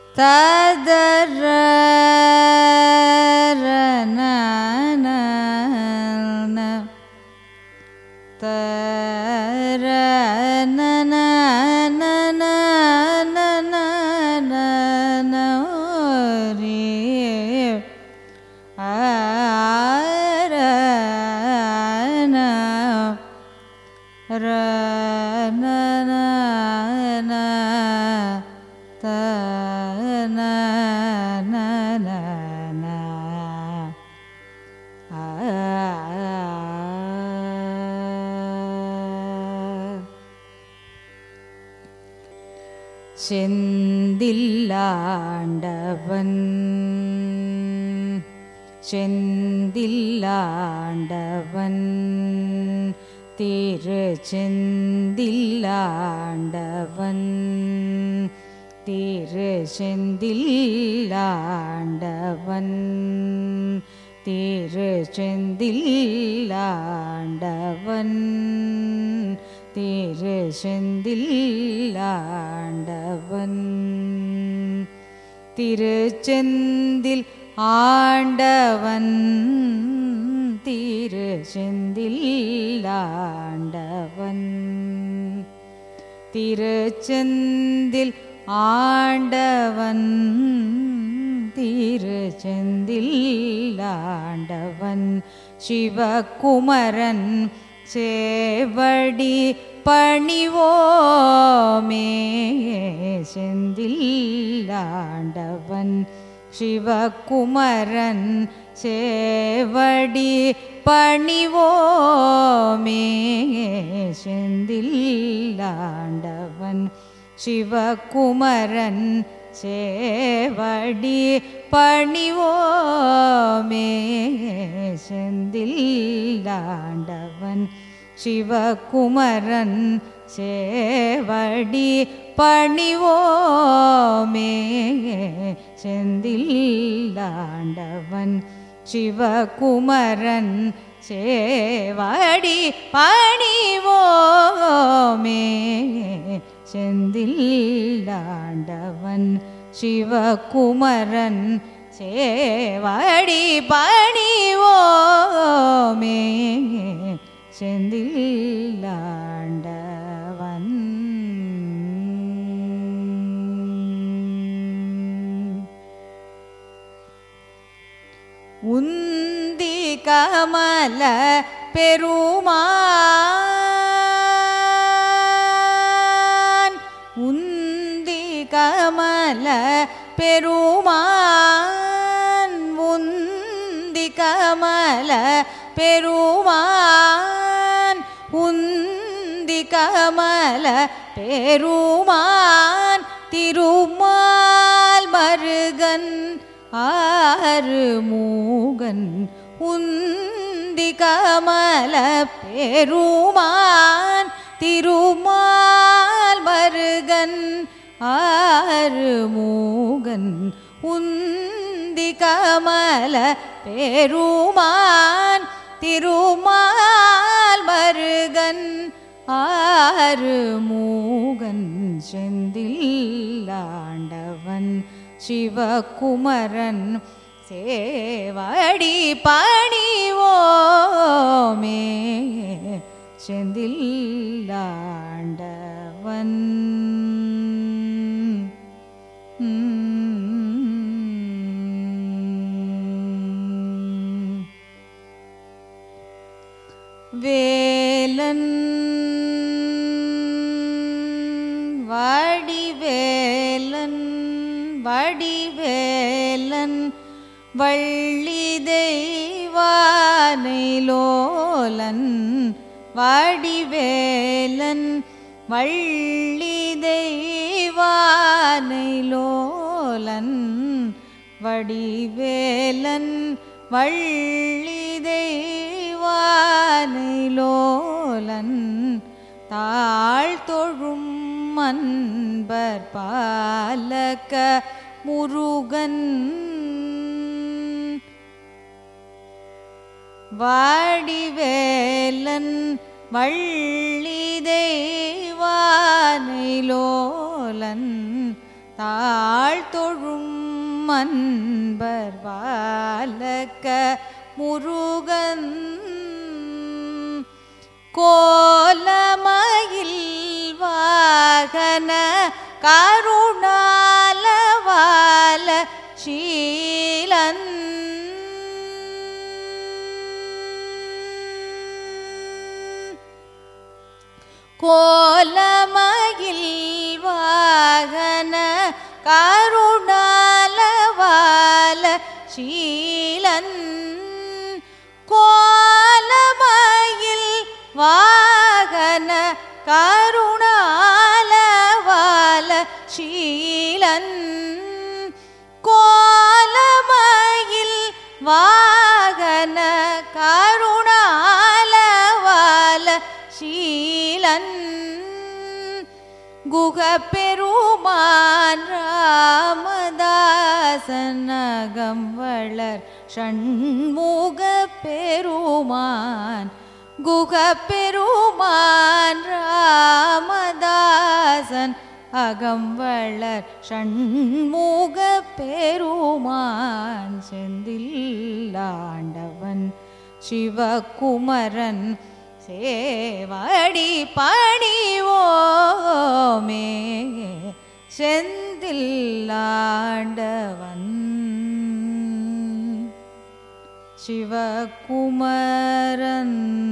ததர செந்தில்லாண்டவன் செந்தில்லாண்டவன் திருச்செந்தில்லாண்டவன் திருச்செந்தில்லாண்டவன் திருச்செந்தில்லாண்டவன் திருச்செந்தில்லாண்டவன் திருச்செந்தில் ஆண்டவன் திருச்செந்தில்லாண்டவன் திருச்செந்தில் ஆண்டவன் திருச்செந்தில்லாண்டவன் சிவகுமரன் சேவடி பணிவோமே செந்தில்லாண்டவன் சிவகுமரன் சேவடி பணிவோமே செந்தில்லாண்டவன் சிவகுமரன் சேவடி பணிவோமே செந்தில்லாண்டவன் சிவகுமரன் சேவடி பணிவோமே செந்தில்லாண்டவன் சிவகுமரன் சேவடி பணிவோமே செந்தில்லாண்டவன் சிவகுமரன் சேவடி பணிவோமே செந்தில்லாண்டவன் உந்தி கமல பெருமான் உந்தி கமல பெருமான் உந்தி கமல பெருமான் உந்தி கமல பெருமான் திருமால் மருகன் ஆறுமுகன் உந்தி கமல பெருமான் திருமால் மருகன் ஆறுமுகன் உந்தி கமல பெருமான் திருமால் மருகன் ஆறுமுகன் செந்தில்லாண்டவன் சிவகுமரன் சேவடி பணிவோமே செந்தில்லாண்டவன் வேலன் வடிவேலன் வடிவேலன் வள்ளி தெய்வானை லோலன் வடிவேலன் வள்ளி தெய்வானை லோலன் வடிவேலன் வள்ளி தெய்வானை லோலன் தாழ்தொழும் அன்பர் பாலக முருகன் வடிவேலன் வள்ளி தெய்வானை லோலன் தாழ்தொழும் அன்பர் வாலக முருகன் கோலமயில் வாகன கருணாலவால சீலன் கோலமயில் வாகன கருணாலவால சீலன் கோலமயில் வாகன கருணாலவால சீலன் கோலமயில் வாகன கருணாலவால சீலன் குகப்பெருமான் ராமதாசனகம் வளர் ஷண்முக பெருமான் குகப்பெருமான் ராமதாசன் அகம் வளர் ஷண்முக பெருமான் செந்தில்லாண்டவன் சிவகுமரன் சேவடி பணிவோமே செந்தில்லாண்டவன் சிவகுமரன்